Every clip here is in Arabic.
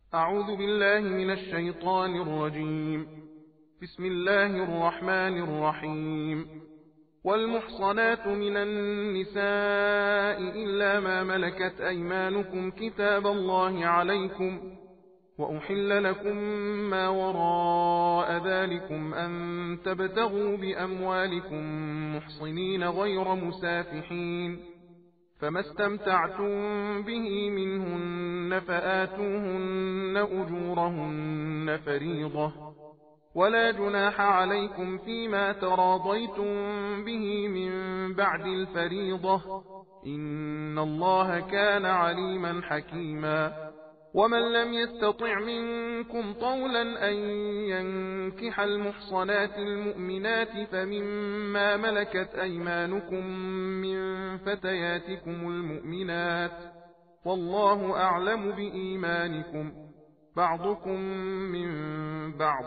أعوذ بالله من الشيطان الرجيم. بسم الله الرحمن الرحيم. والمحصنات من النساء إلا ما ملكت أيمانكم كتاب الله عليكم، وأحل لكم ما وراء ذلكم أن تبتغوا بأموالكم محصنين غير مسافحين، فما استمتعتم به منهن فآتوهن أجورهن فريضة، ولا جناح عليكم فيما تراضيتم به من بعد الفريضة، إن الله كان عليما حكيما. ومن لم يستطع منكم طولا أن ينكح المحصنات المؤمنات فمما ملكت أيمانكم من فتياتكم المؤمنات، والله أعلم بإيمانكم، بعضكم من بعض،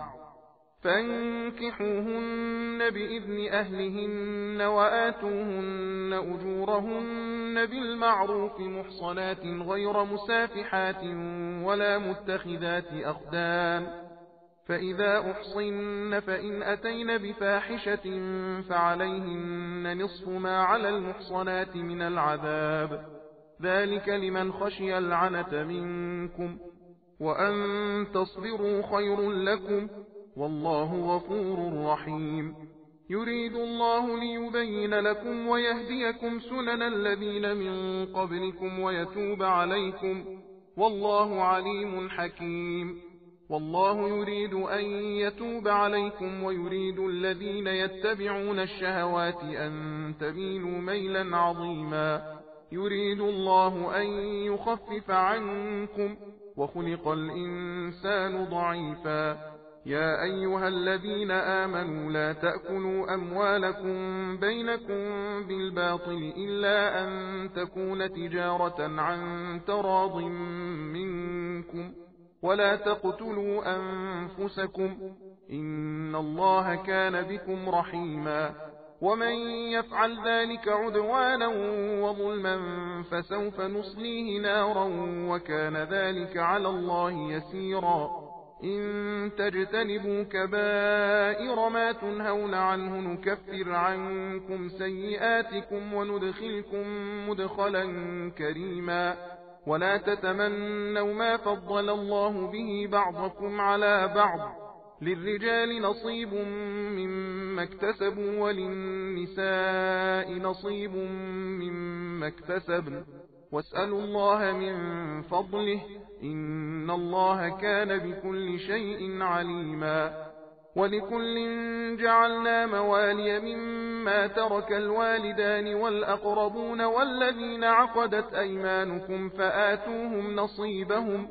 فانكحوهن بإذن أهلهن وآتوهن أجورهن بالمعروف محصنات غير مسافحات ولا متخذات أخدان، فإذا أحصن فإن أتين بفاحشة فعليهن نصف ما على المحصنات من العذاب، ذلك لمن خشي العنة منكم، وأن تصبروا خير لكم، والله غفور رحيم. يريد الله ليبين لكم ويهديكم سنن الذين من قبلكم ويتوب عليكم، والله عليم حكيم. والله يريد أن يتوب عليكم ويريد الذين يتبعون الشهوات أن تميلوا ميلا عظيما. يريد الله أن يخفف عنكم، وخلق الإنسان ضعيفا. يا أيها الذين آمنوا لا تأكلوا أموالكم بينكم بالباطل إلا أن تكون تجارة عن تراض منكم، ولا تقتلوا أنفسكم، إن الله كان بكم رحيما. ومن يفعل ذلك عدوانا وظلما فسوف نصليه نارا وكان ذلك على الله يسيرا. إن تجتنبوا كبائر ما تنهون عنه نكفر عنكم سيئاتكم وندخلكم مدخلا كريما. ولا تتمنوا ما فضل الله به بعضكم على بعض، للرجال نصيب مما اكتسبوا وللنساء نصيب مما اكتسبن، واسألوا الله من فضله، إن الله كان بكل شيء عليما. ولكل جعلنا موالي مما ترك الوالدان والأقربون والذين عقدت أيمانكم فآتوهم نصيبهم،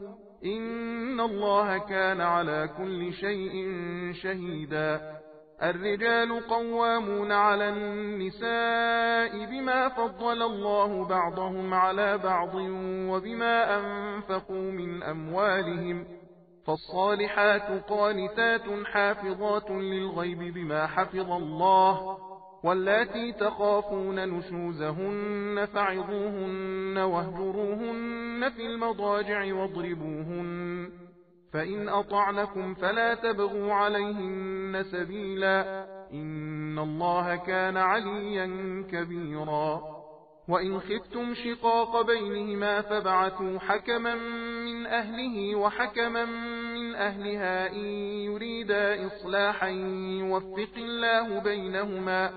إن الله كان على كل شيء شهيدا. الرجال قوامون على النساء بما فضل الله بعضهم على بعض وبما أنفقوا من أموالهم، فالصالحات قانتات حافظات للغيب بما حفظ الله، واللاتي تخافون نشوزهن فعظوهن واهجروهن في المضاجع واضربوهن، فإن أطعنكم فلا تبغوا عليهن سبيلا، إن الله كان عليا كبيرا. وإن خفتم شقاق بينهما فابعثوا حكما من أهله وحكما من أهلها إن يريدا إصلاحا يوفق الله بينهما،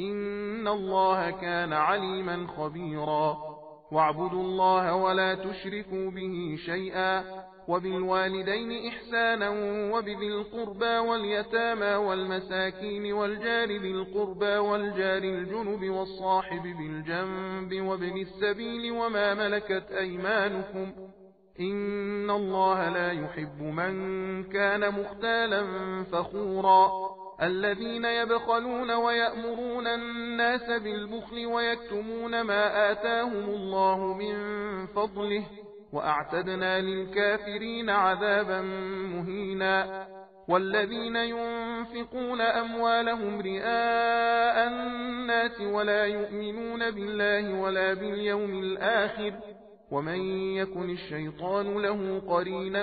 إن الله كان عليما خبيرا. واعبدوا الله ولا تشركوا به شيئا، وبالوالدين إحسانا وبذي القربى واليتامى والمساكين والجار ذي القربى والجار الجنب والصاحب بالجنب وابن السبيل وما ملكت أيمانكم، إن الله لا يحب من كان مختالا فخورا. الذين يبخلون ويأمرون الناس بالبخل ويكتمون ما آتاهم الله من فضله، وأعتدنا للكافرين عذابا مهينا. والذين ينفقون أموالهم رئاء الناس ولا يؤمنون بالله ولا باليوم الآخر، ومن يكن الشيطان له قرينا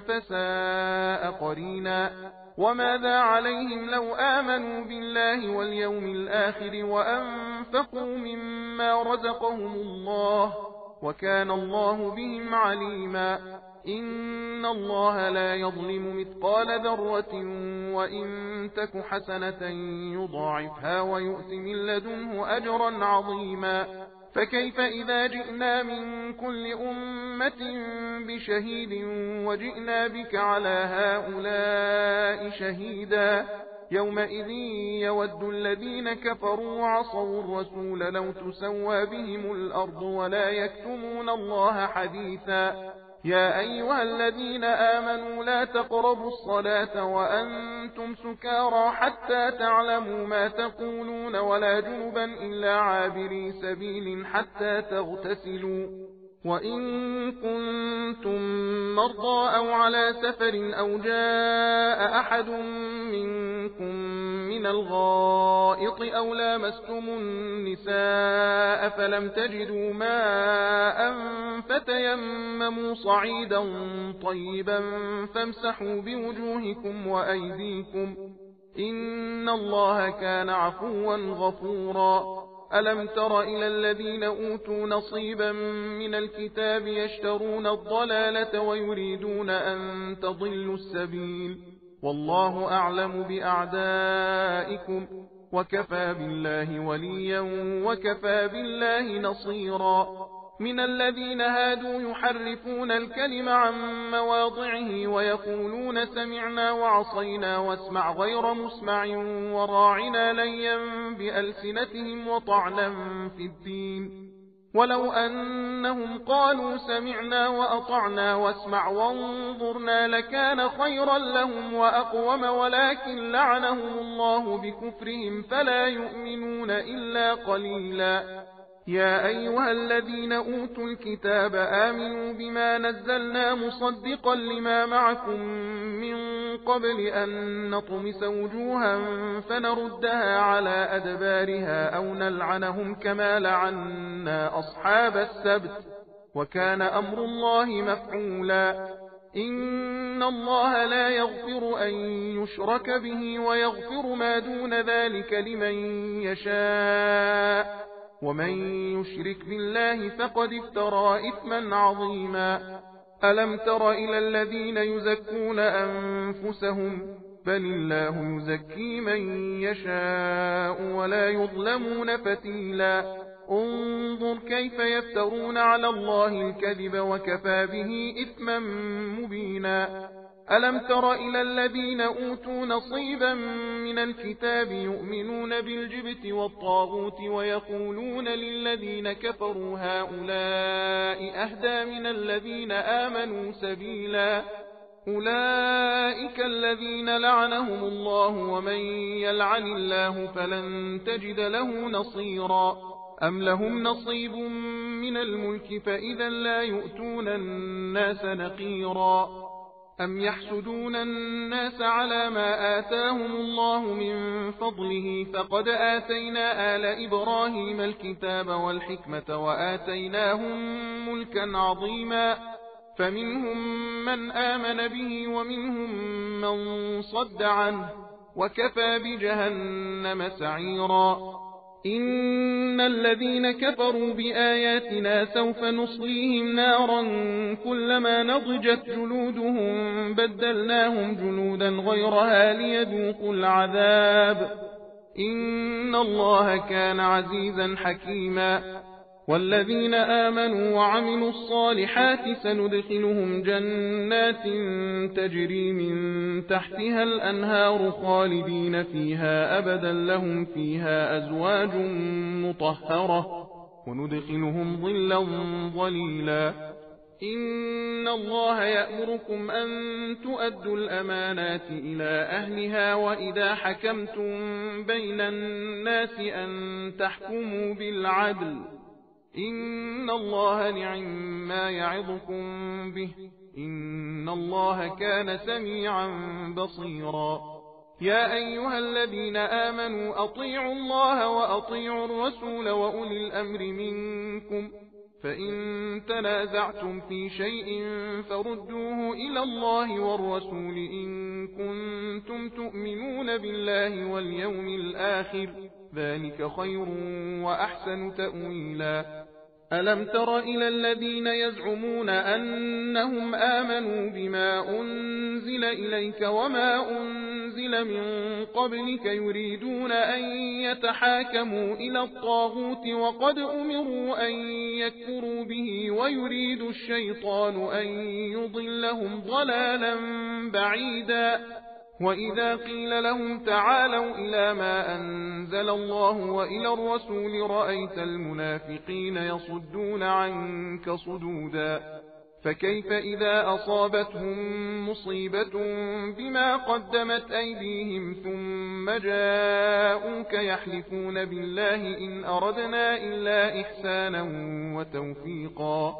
فساء قرينا وماذا عليهم لو آمنوا بالله واليوم الآخر وأنفقوا مما رزقهم الله وكان الله بهم عليما إن الله لا يظلم مثقال ذرة وإن تك حسنة يضاعفها ويؤت من لدنه أجرا عظيما فكيف إذا جئنا من كل أمة بشهيد وجئنا بك على هؤلاء شهيدا يومئذ يود الذين كفروا وعصوا الرسول لو تسوى بهم الأرض ولا يكتمون الله حديثا يا أيها الذين آمنوا لا تقربوا الصلاة وأنتم سكارى حتى تعلموا ما تقولون ولا جنبا إلا عابري سبيل حتى تغتسلوا وإن كنتم مرضى أو على سفر أو جاء أحد منكم من الغائط أو لامستم النساء فلم تجدوا ماء فتيمموا صعيدا طيبا فامسحوا بوجوهكم وأيديكم إن الله كان عفوا غفورا ألم تر إلى الذين أوتوا نصيبا من الكتاب يشترون الضلالة ويريدون أن تضلوا السبيل والله أعلم بأعدائكم وكفى بالله وليا وكفى بالله نصيرا من الذين هادوا يحرفون الكلم عن مواضعه ويقولون سمعنا وعصينا واسمع غير مسمع وراعنا ليا بألسنتهم وطعنا في الدين ولو أنهم قالوا سمعنا وأطعنا واسمع وانظرنا لكان خيرا لهم وأقوم ولكن لعنهم الله بكفرهم فلا يؤمنون إلا قليلا يا أيها الذين أوتوا الكتاب آمنوا بما نزلنا مصدقا لما معكم من قبل أن نطمس وجوها فنردها على أدبارها أو نلعنهم كما لعنا أصحاب السبت وكان أمر الله مفعولا إن الله لا يغفر أن يشرك به ويغفر ما دون ذلك لمن يشاء ومن يشرك بالله فقد افترى إثما عظيما ألم تر إلى الذين يزكون أنفسهم بل الله يزكي من يشاء ولا يظلمون فتيلا انظر كيف يفترون على الله الكذب وكفى به إثما مبينا ألم تر إلى الذين أوتوا نصيبا من الكتاب يؤمنون بالجبت والطاغوت ويقولون للذين كفروا هؤلاء أهدى من الذين آمنوا سبيلا أولئك الذين لعنهم الله ومن يلعن الله فلن تجد له نصيرا أم لهم نصيب من الملك فإذا لا يؤتون الناس نقيرا أم يحسدون الناس على ما آتاهم الله من فضله فقد آتينا آل إبراهيم الكتاب والحكمة وآتيناهم ملكا عظيما فمنهم من آمن به ومنهم من صد عنه وكفى بجهنم سعيرا إن الذين كفروا بآياتنا سوف نصليهم نارا كلما نضجت جلودهم بدلناهم جلودا غيرها ليذوقوا العذاب إن الله كان عزيزا حكيما والذين آمنوا وعملوا الصالحات سندخلهم جنات تجري من تحتها الأنهار خالدين فيها أبدا لهم فيها أزواج مطهرة وندخلهم ظلا ظليلا إن الله يأمركم أن تؤدوا الأمانات إلى أهلها وإذا حكمتم بين الناس أن تحكموا بالعدل إن الله نعم ما يعظكم به إن الله كان سميعا بصيرا يا أيها الذين آمنوا أطيعوا الله وأطيعوا الرسول وأولي الأمر منكم فإن تنازعتم في شيء فردوه إلى الله والرسول إن كنتم تؤمنون بالله واليوم الآخر، ذلك خير وأحسن تأويلا. ألم تر إلى الذين يزعمون أنهم آمنوا بما أنزل إليك وما أنزل من قبلك يريدون أن يتحاكموا إلى الطاغوت وقد أمروا أن يكفروا به ويريد الشيطان أن يضلهم ضلالا بعيدا. وإذا قيل لهم تعالوا إلى ما أنزل الله وإلى الرسول رأيت المنافقين يصدون عنك صدودا. فكيف إذا أصابتهم مصيبة بما قدمت أيديهم ثم جاءوك يحلفون بالله إن أردنا إلا إحسانا وتوفيقا.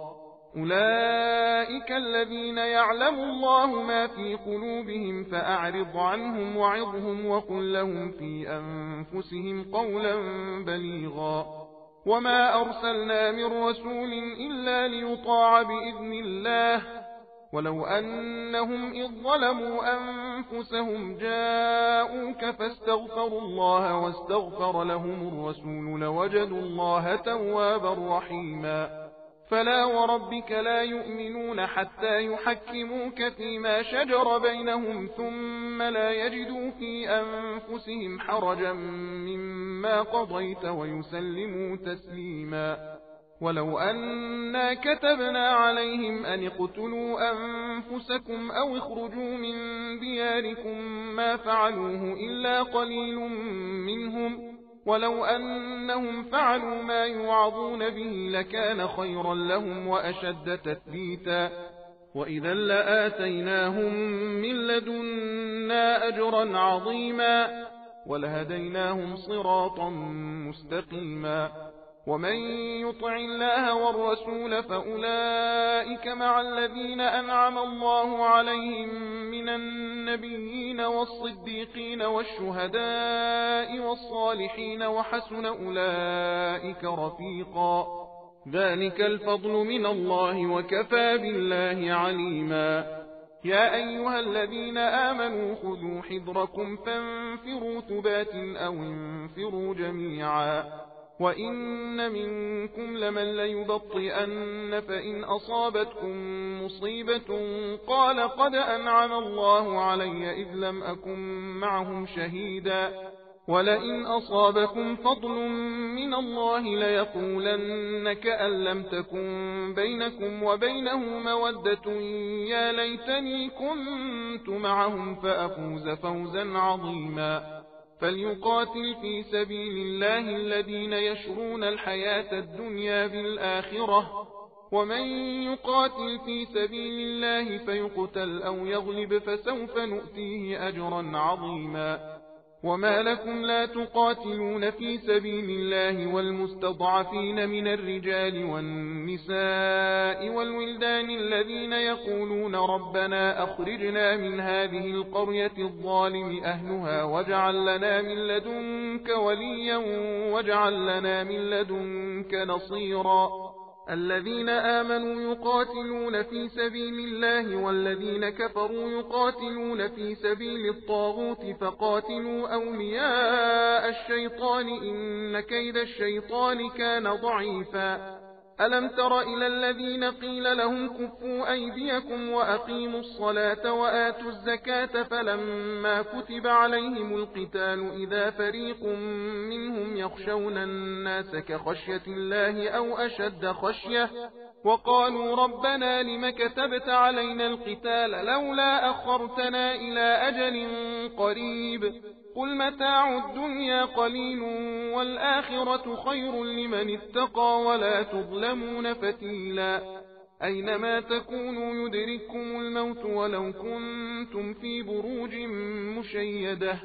أولئك الذين يعلم الله ما في قلوبهم فأعرض عنهم وعظهم وقل لهم في أنفسهم قولا بليغا. وما أرسلنا من رسول إلا ليطاع بإذن الله ولو أنهم إذ ظلموا أنفسهم جاءوك فاستغفروا الله واستغفر لهم الرسول لوجدوا الله توابا رحيما. فلا وربك لا يؤمنون حتى يحكموك فيما شجر بينهم ثم لا يجدوا في أنفسهم حرجا مما قضيت ويسلموا تسليما. ولو أنا كتبنا عليهم أن اقتلوا أنفسكم أو اخرجوا من دياركم ما فعلوه إلا قليل منهم ولو أنهم فعلوا ما يوعظون به لكان خيرا لهم وأشد تثبيتا. وإذا لآتيناهم من لدنا أجرا عظيما ولهديناهم صراطا مستقيما. ومن يطع الله والرسول فأولئك مع الذين أنعم الله عليهم من النبيين والصديقين والشهداء والصالحين وحسن أولئك رفيقا. ذلك الفضل من الله وكفى بالله عليما. يا أيها الذين آمنوا خذوا حذركم فانفروا ثبات أو انفروا جميعا. وإن منكم لمن ليبطئن فإن أصابتكم مصيبة قال قد أنعم الله علي إذ لم أكن معهم شهيدا ولئن أصابكم فضل من الله ليقولن كأن لم تكن بينكم وبينه مودة يا ليتني كنت معهم فأفوز فوزا عظيما. فليقاتل في سبيل الله الذين يشرون الحياة الدنيا بالآخرة ومن يقاتل في سبيل الله فيقتل أو يغلب فسوف نؤتيه أجرا عظيما. وما لكم لا تقاتلون في سبيل الله والمستضعفين من الرجال والنساء والولدان الذين يقولون ربنا أخرجنا من هذه القرية الظالم أهلها واجعل لنا من لدنك وليا واجعل لنا من لدنك نصيرا. الذين آمنوا يقاتلون في سبيل الله والذين كفروا يقاتلون في سبيل الطاغوت فقاتلوا أولياء الشيطان إن كيد الشيطان كان ضعيفا. ألم تر إلى الذين قيل لهم كفوا أيديكم وأقيموا الصلاة وآتوا الزكاة فلما كتب عليهم القتال إذا فريق منهم يخشون الناس كخشية الله أو أشد خشية وقالوا ربنا لم كتبت علينا القتال لولا أخرتنا إلى أجل قريب قل متاع الدنيا قليل والآخرة خير لمن اتقى ولا تظلمون فتيلا. أينما تكونوا يدرككم الموت ولو كنتم في بروج مشيدة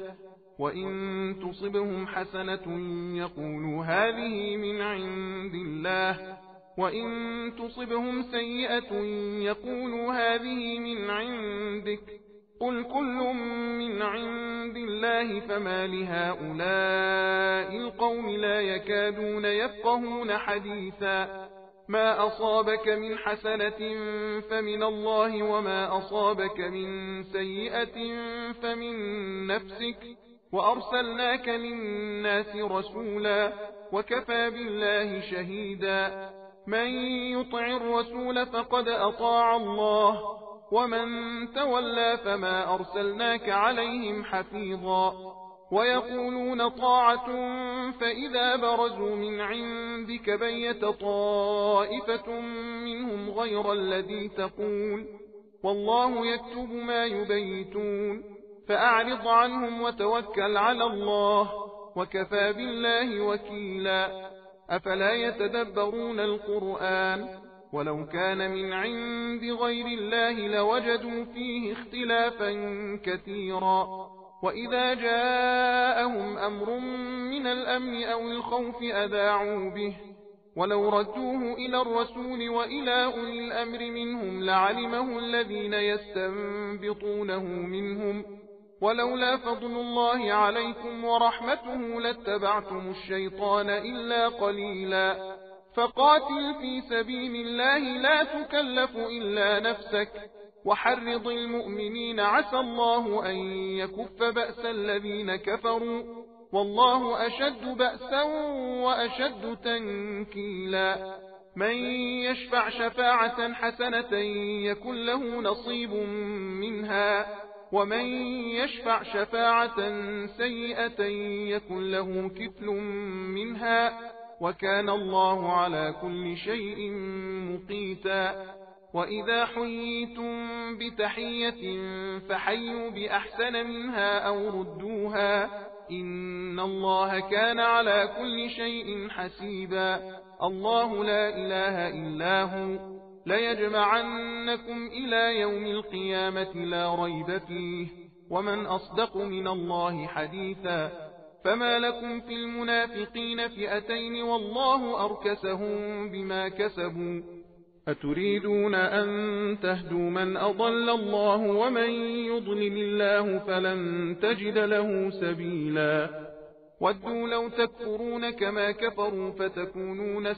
وإن تصبهم حسنة يقولوا هذه من عند الله وإن تصبهم سيئة يقولوا هذه من عندك قل كل من عند الله فما لهؤلاء القوم لا يكادون يفقهون حديثا. ما أصابك من حسنة فمن الله وما أصابك من سيئة فمن نفسك وأرسلناك للناس رسولا وكفى بالله شهيدا من يطع الرسول فقد أطاع الله ومن تولى فما أرسلناك عليهم حفيظا ويقولون طاعة فإذا برزوا من عندك بيت طائفة منهم غير الذي تقول والله يكتب ما يبيتون فأعرض عنهم وتوكل على الله وكفى بالله وكيلا أفلا يتدبرون القرآن ولو كان من عند غير الله لوجدوا فيه اختلافا كثيرا وإذا جاءهم أمر من الأمن أو الخوف أذاعوا به ولو ردوه إلى الرسول وإلى أولي الأمر منهم لعلمه الذين يستنبطونه منهم ولولا فضل الله عليكم ورحمته لاتبعتم الشيطان إلا قليلا فقاتل في سبيل الله لا تكلف إلا نفسك وحرض المؤمنين عسى الله أن يكف بأس الذين كفروا والله أشد بأسا وأشد تنكيلا من يشفع شفاعة حسنة يكن له نصيب منها ومن يشفع شفاعة سيئة يكن له كفل منها وكان الله على كل شيء مقيتا وإذا حييتم بتحية فحيوا بأحسن منها أو ردوها إن الله كان على كل شيء حسيبا الله لا إله إلا هو ليجمعنكم إلى يوم القيامة لا ريب فيه ومن أصدق من الله حديثا فما لكم في المنافقين فئتين والله أركسهم بما كسبوا أتريدون أن تهدوا من أضل الله ومن يضلل الله فلن تجد له سبيلا ودوا لو تكفرون كما كفروا فتكونون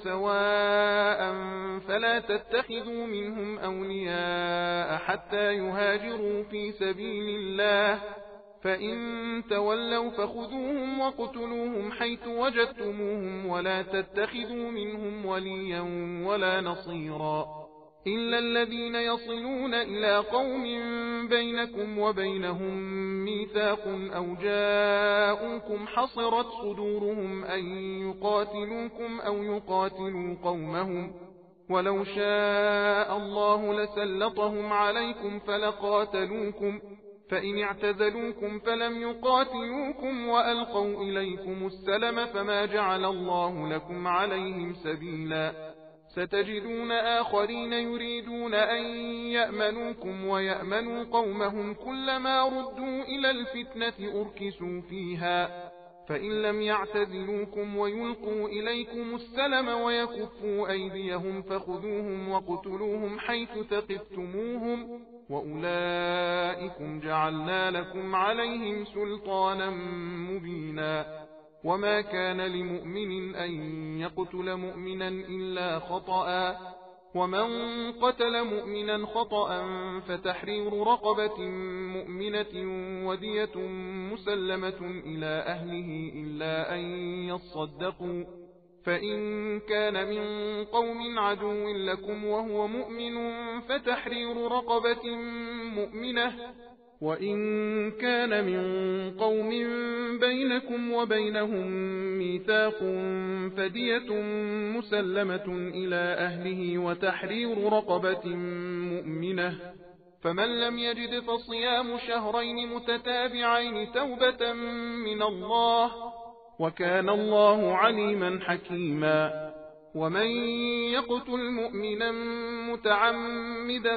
سواء فلا تتخذوا منهم أولياء حتى يهاجروا في سبيل الله فإن تولوا فخذوهم وقتلوهم حيث وجدتموهم ولا تتخذوا منهم وليا ولا نصيرا إلا الذين يصلون إلى قوم بينكم وبينهم ميثاق أو جاءوكم حصرت صدورهم أن يقاتلوكم أو يقاتلوا قومهم ولو شاء الله لسلطهم عليكم فلقاتلوكم فإن اعتزلوكم فلم يقاتلوكم وألقوا إليكم السلم فما جعل الله لكم عليهم سبيلا ستجدون آخرين يريدون أن يأمنوكم ويأمنوا قومهم كلما ردوا إلى الفتنة أركسوا فيها فإن لم يعتزلوكم ويلقوا إليكم السلم ويكفوا أيديهم فخذوهم وقتلوهم حيث ثقفتموهم وأولئكم جعلنا لكم عليهم سلطانا مبينا وما كان لمؤمن أن يقتل مؤمنا إلا خطأ ومن قتل مؤمنا خطأ فتحرير رقبة مؤمنة ودية مسلمة إلى أهله إلا أن يصدقوا فإن كان من قوم عدو لكم وهو مؤمن فتحرير رقبة مؤمنة وإن كان من قوم بينكم وبينهم ميثاق فدية مسلمة إلى أهله وتحرير رقبة مؤمنة فمن لم يجد فصيام شهرين متتابعين توبة من الله وكان الله عليما حكيما ومن يقتل مؤمنا متعمدا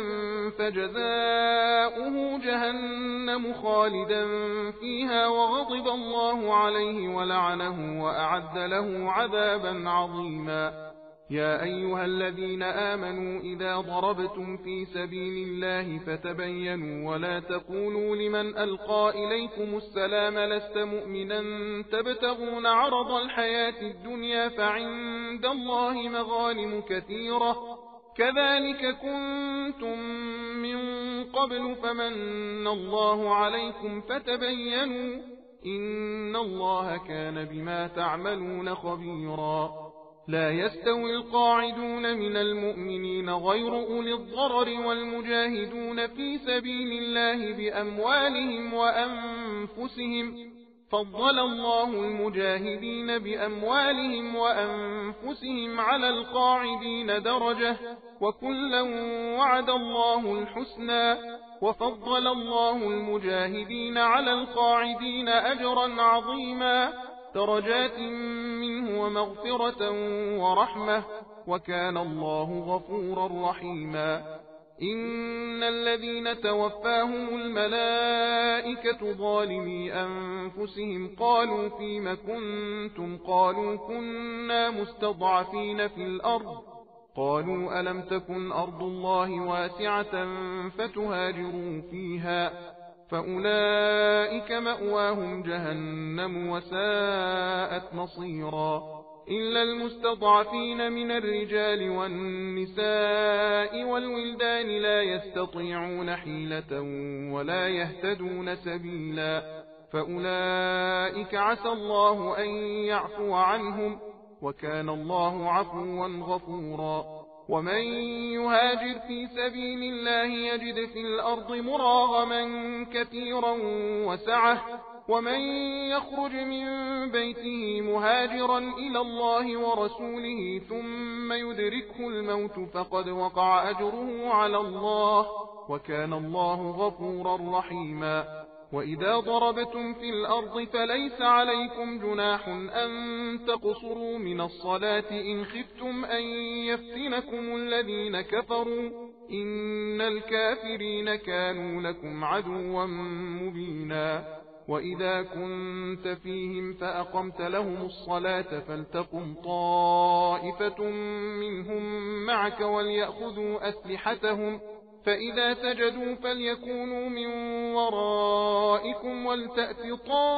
فجزاؤه جهنم خالدا فيها وغضب الله عليه ولعنه وأعد له عذابا عظيما يا أيها الذين آمنوا إذا ضربتم في سبيل الله فتبينوا ولا تقولوا لمن ألقى إليكم السلام لست مؤمنا تبتغون عرض الحياة الدنيا فعند الله مغانم كثيرة كذلك كنتم من قبل فمن الله عليكم فتبينوا إن الله كان بما تعملون خبيرا. لا يستوي القاعدون من المؤمنين غير أولي الضرر والمجاهدون في سبيل الله بأموالهم وأنفسهم فضل الله المجاهدين بأموالهم وأنفسهم على القاعدين درجة وكلا وعد الله الحسنى وفضل الله المجاهدين على القاعدين أجرا عظيما درجات منه ومغفرة ورحمة وكان الله غفورا رحيما. إن الذين توفاهم الملائكة ظالمي أنفسهم قالوا فيم كنتم قالوا كنا مستضعفين في الأرض قالوا ألم تكن أرض الله واسعة فتهاجروا فيها فأولئك مأواهم جهنم وساءت مصيرا. إلا المستضعفين من الرجال والنساء والولدان لا يستطيعون حيلة ولا يهتدون سبيلا فأولئك عسى الله أن يعفو عنهم وكان الله عفوا غفورا. ومن يهاجر في سبيل الله يجد في الأرض مراغما كثيرا وسعة ومن يخرج من بيته مهاجرا إلى الله ورسوله ثم يدركه الموت فقد وقع أجره على الله وكان الله غفورا رحيما. وإذا ضربتم في الأرض فليس عليكم جناح أن تقصروا من الصلاة إن خفتم أن يفتنكم الذين كفروا إن الكافرين كانوا لكم عدوا مبينا. وإذا كنت فيهم فأقمت لهم الصلاة فلتقم طائفة منهم معك وليأخذوا أسلحتهم فإذا سجدوا فليكونوا من ورائكم ولتأت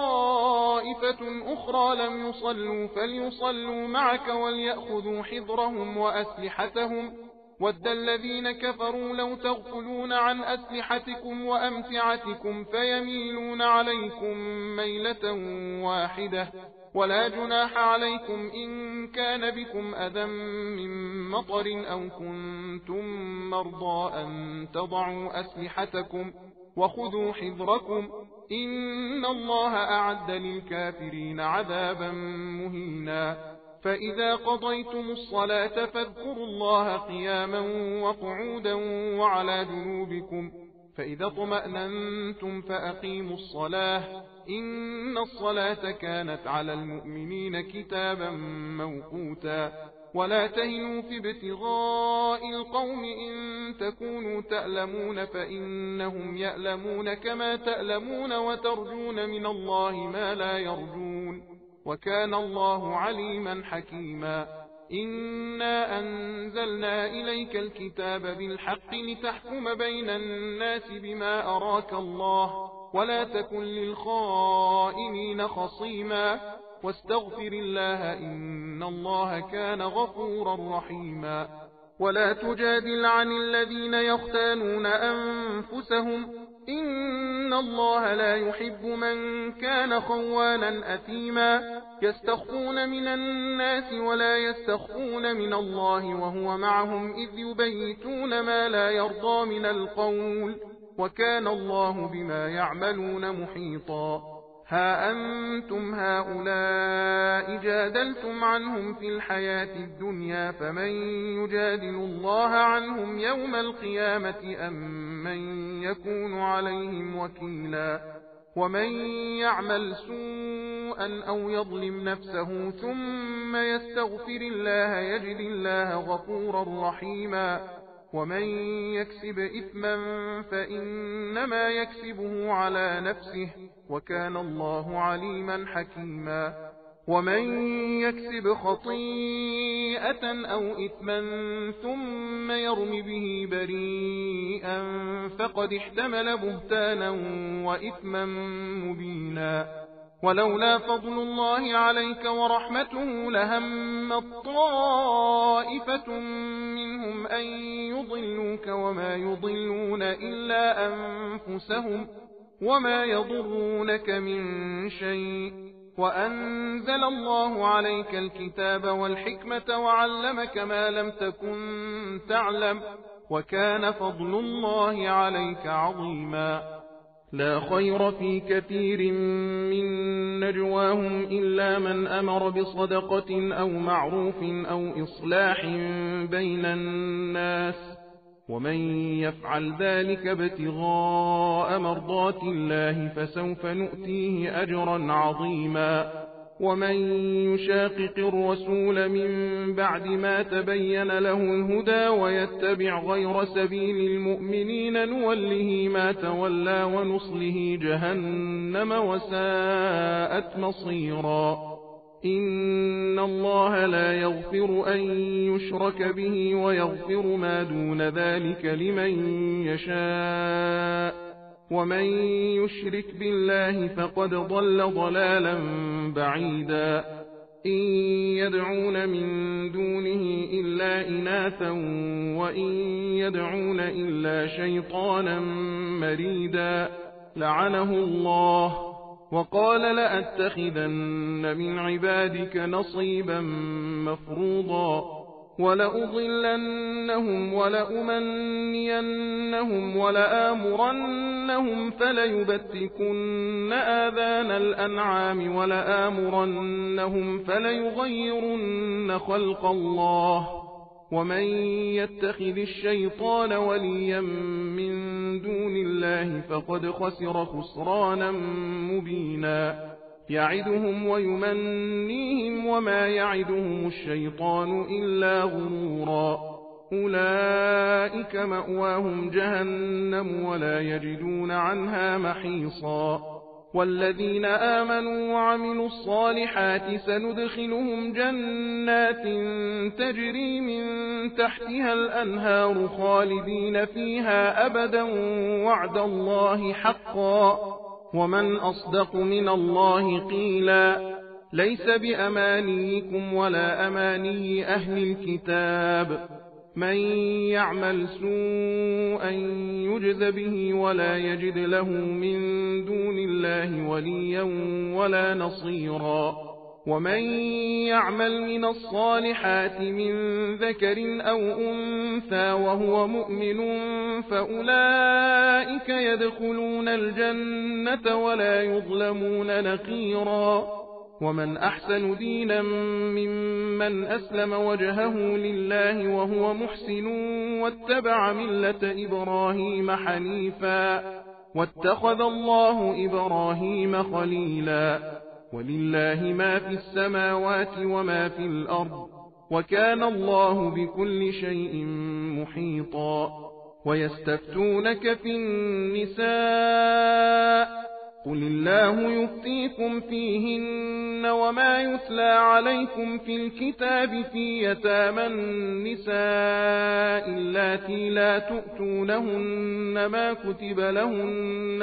طائفة أخرى لم يصلوا فليصلوا معك وليأخذوا حذرهم وأسلحتهم ود الذين كفروا لو تغفلون عن أسلحتكم وأمتعتكم فيميلون عليكم ميلة واحدة ولا جناح عليكم إن كان بكم أذى من مطر أو كنتم مرضى أن تضعوا أسلحتكم وخذوا حذركم إن الله أعد للكافرين عذابا مهينا. فإذا قضيتم الصلاة فاذكروا الله قياما وقعودا وعلى جنوبكم فإذا اطمأننتم فأقيموا الصلاة إن الصلاة كانت على المؤمنين كتابا موقوتا. ولا تهنوا في ابتغاء القوم إن تكونوا تألمون فإنهم يألمون كما تألمون وترجون من الله ما لا يرجون وكان الله عليما حكيما. إنا أنزلنا إليك الكتاب بالحق لتحكم بين الناس بما أراك الله ولا تكن للخائنين خصيما واستغفر الله إن الله كان غفورا رحيما. ولا تجادل عن الذين يختانون أنفسهم إن الله لا يحب من كان خوانا أثيما يستخفون من الناس ولا يستخفون من الله وهو معهم إذ يبيتون ما لا يرضى من القول وكان الله بما يعملون محيطا. ها أنتم هؤلاء جادلتم عنهم في الحياة الدنيا فمن يجادل الله عنهم يوم القيامة أم من يكون عليهم وكيلا. ومن يعمل سوءا أو يظلم نفسه ثم يستغفر الله يجد الله غفورا رحيما. ومن يكسب إثما فإنما يكسبه على نفسه وكان الله عليما حكيما. ومن يكسب خطيئة أو إثما ثم يرم به بريئا فقد احتمل بهتانا وإثما مبينا. ولولا فضل الله عليك ورحمته لهم طائفة منهم أن يضلوك وما يضلون إلا أنفسهم وما يضرونك من شيء، وأنزل الله عليك الكتاب والحكمة وعلمك ما لم تكن تعلم، وكان فضل الله عليك عظيما. لا خير في كثير من نجواهم إلا من أمر بصدقة أو معروف أو إصلاح بين الناس، ومن يفعل ذلك ابتغاء مرضات الله فسوف نؤتيه أجرا عظيما. ومن يشاقق الرسول من بعد ما تبين له الهدى ويتبع غير سبيل المؤمنين نوله ما تولى ونصله جهنم وساءت مصيرا. إن الله لا يغفر أن يشرك به ويغفر ما دون ذلك لمن يشاء، ومن يشرك بالله فقد ضل ضلالا بعيدا. إن يدعون من دونه إلا إناثا وإن يدعون إلا شيطانا مريدا لعنه الله وقال لأتخذن من عبادك نصيبا مفروضا ولأضلنهم ولأمنينهم ولآمرنهم فليبتكن آذان الأنعام ولآمرنهم فليغيرن خلق الله ومن يتخذ الشيطان وليا من دون الله فقد خسر خسرانا مبينا. يعدهم ويمنيهم وما يعدهم الشيطان إلا غرورا. أولئك مأواهم جهنم ولا يجدون عنها محيصا. والذين آمنوا وعملوا الصالحات سندخلهم جنات تجري من تحتها الأنهار خالدين فيها أبدا وعد الله حقا ومن أصدق من الله قيلا. ليس بأمانيكم ولا أماني أهل الكتاب. من يعمل سوءا يجز به ولا يجد له من دون الله وليا ولا نصيرا. ومن يعمل من الصالحات من ذكر أو أنثى وهو مؤمن فأولئك يدخلون الجنة ولا يظلمون نقيرا. ومن أحسن دينا ممن أسلم وجهه لله وهو محسن واتبع ملة إبراهيم حنيفا واتخذ الله إبراهيم خليلا. ولله ما في السماوات وما في الأرض وكان الله بكل شيء محيطا. ويستفتونك في النساء قل الله يفتيكم فيهن وما يتلى عليكم في الكتاب في يتامى النساء اللاتي لا تؤتونهن ما كتب لهن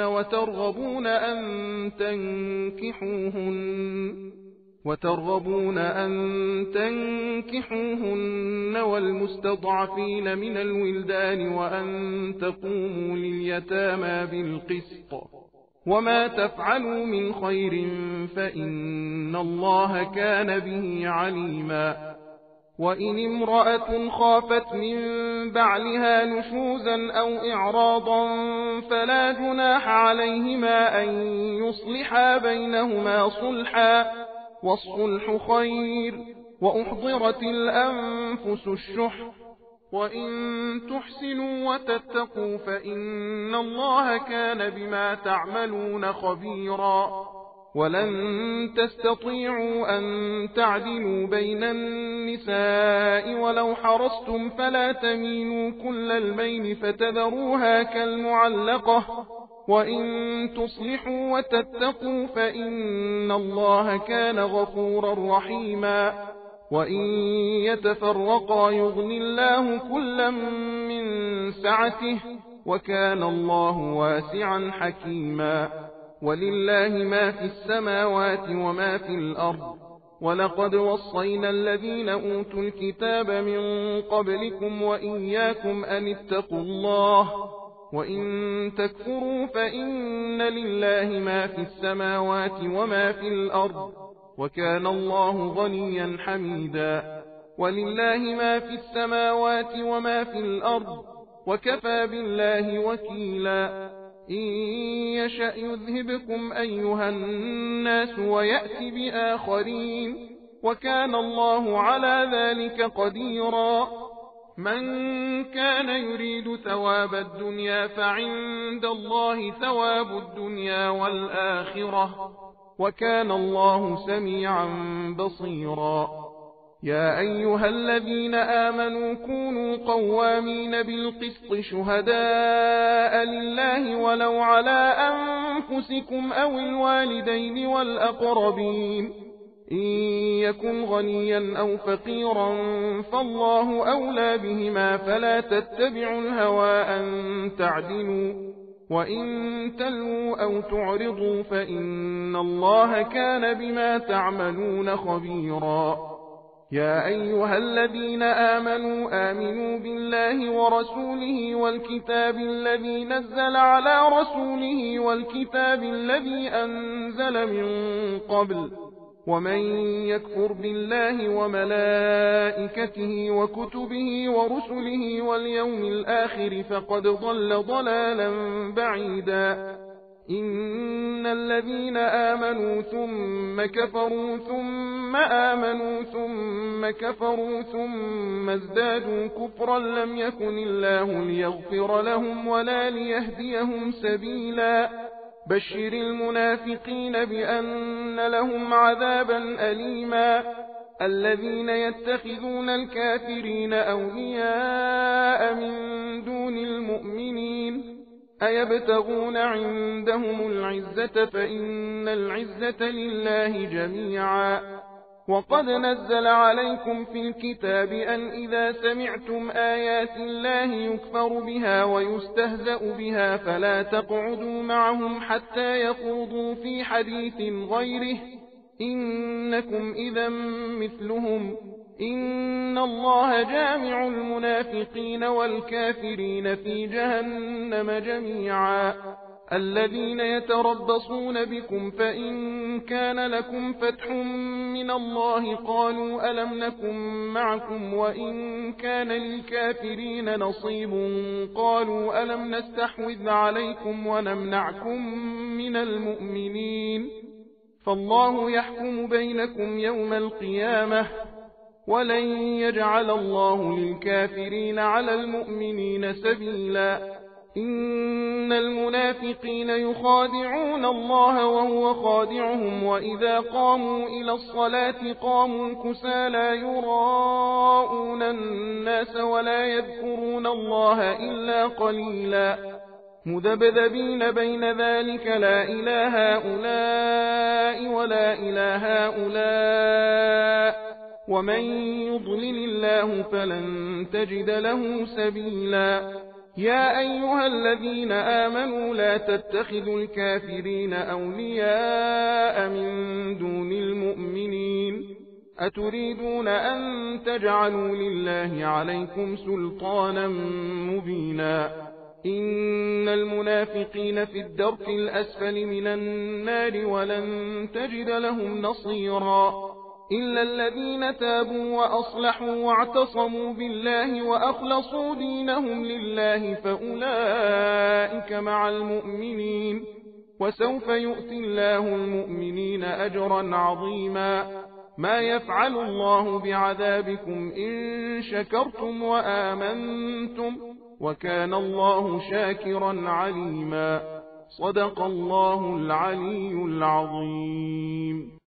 وترغبون أن تنكحوهن والمستضعفين من الولدان وأن تقوموا لليتامى بالقسط وما تفعلوا من خير فإن الله كان به عليما. وإن امرأة خافت من بعلها نشوزا أو إعراضا فلا جناح عليهما أن يصلحا بينهما صلحا والصلح خير. وأحضرت الأنفس الشح وإن تحسنوا وتتقوا فإن الله كان بما تعملون خبيرا. ولن تستطيعوا أن تعدلوا بين النساء ولو حرصتم فلا تميلوا كل الميل فتذروها كالمعلقة وإن تصلحوا وتتقوا فإن الله كان غفورا رحيما وإن يتفرقا يغن الله كلا من سعته وكان الله واسعا حكيما ولله ما في السماوات وما في الأرض ولقد وصينا الذين أوتوا الكتاب من قبلكم وإياكم أن اتقوا الله وإن تكفروا فإن لله ما في السماوات وما في الأرض وكان الله غنيا حميدا ولله ما في السماوات وما في الأرض وكفى بالله وكيلا إن يشأ يذهبكم أيها الناس ويأتي بآخرين وكان الله على ذلك قديرا من كان يريد ثواب الدنيا فعند الله ثواب الدنيا والآخرة وكان الله سميعا بصيرا يا أيها الذين آمنوا كونوا قوامين بالقسط شهداء لله ولو على أنفسكم أو الوالدين والأقربين إن يكن غنيا أو فقيرا فالله أولى بهما فلا تتبعوا الهوى أن تعدلوا وإن تلووا أو تعرضوا فإن الله كان بما تعملون خبيرا يا أيها الذين آمنوا بالله ورسوله والكتاب الذي نزل على رسوله والكتاب الذي أنزل من قبل ومن يكفر بالله وملائكته وكتبه ورسله واليوم الآخر فقد ضل ضلالا بعيدا إن الذين آمنوا ثم كفروا ثم آمنوا ثم كفروا ثم ازدادوا كفرا لم يكن الله ليغفر لهم ولا ليهديهم سبيلا بشر المنافقين بأن لهم عذابا أليما الذين يتخذون الكافرين أولياء من دون المؤمنين أيبتغون عندهم العزة فإن العزة لله جميعا وقد نزل عليكم في الكتاب أن إذا سمعتم آيات الله يكفر بها ويستهزأ بها فلا تقعدوا معهم حتى يخوضوا في حديث غيره إنكم إذا مثلهم إن الله جامع المنافقين والكافرين في جهنم جميعا الذين يتربصون بكم فإن كان لكم فتح من الله قالوا ألم نكن معكم وإن كان للكافرين نصيب قالوا ألم نستحوذ عليكم ونمنعكم من المؤمنين فالله يحكم بينكم يوم القيامة ولن يجعل الله للكافرين على المؤمنين سبيلا إن المنافقين يخادعون الله وهو خادعهم وإذا قاموا إلى الصلاة قاموا كسالى يراءون الناس ولا يذكرون الله إلا قليلا مذبذبين بين ذلك لا إله هؤلاء ولا إله هؤلاء ومن يضلل الله فلن تجد له سبيلا يا أيها الذين آمنوا لا تتخذوا الكافرين أولياء من دون المؤمنين أتريدون أن تجعلوا لله عليكم سلطانا مبينا إن المنافقين في الدرك الأسفل من النار ولن تجد لهم نصيرا إلا الذين تابوا وأصلحوا واعتصموا بالله وأخلصوا دينهم لله فأولئك مع المؤمنين وسوف يؤتي الله المؤمنين أجرا عظيما ما يفعل الله بعذابكم إن شكرتم وآمنتم وكان الله شاكرا عليما صدق الله العلي العظيم.